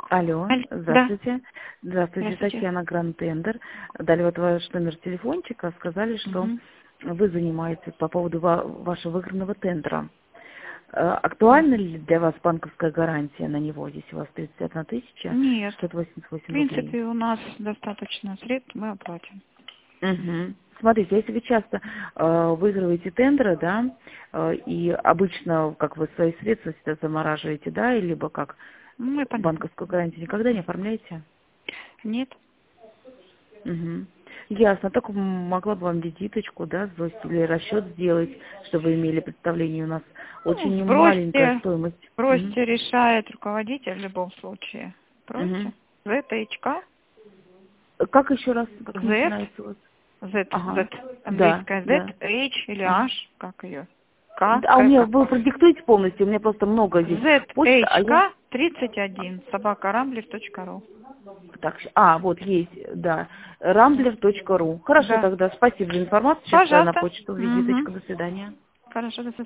Алло, Да, здравствуйте. Здравствуйте, здравствуйте. Татьяна Гранд-Тендер. Дали вот ваш номер телефончика, сказали, что Мгм. вы занимаетесь по поводу вашего выигранного тендера. Актуальна ли для вас банковская гарантия на него? Здесь у вас 31 Нет. В 688 рублей. принципе, у нас достаточно средств, мы оплатим. Угу. Смотрите, если вы часто выигрываете тендеры, да, и обычно, как вы свои средства всегда замораживаете, да, и либо как Ну, и понятно. банковскую гарантию никогда не оформляете? Нет. Угу. Ясно. Так могла бы вам визиточку, да, сбросить или расчет сделать, чтобы вы имели представление. У нас Ну, очень маленькая сбросьте. стоимость. Угу. Сбросьте, решает руководитель в любом случае. Сбросьте. Угу. ZHK. Как еще раз, как Z. начинается у вас? Z. Ага. Да, Английская Z. да. H или Ага. H. Как ее? К. А у К меня, как вы К. продиктуете полностью, у меня просто много здесь почта, а я... ZHK 31. @rambler.ru. Так, вот есть, да, rambler.ru. Хорошо Да. тогда, спасибо за информацию, сейчас на Пожалуйста. почту Угу. визиточку, до свидания. Хорошо, до свидания.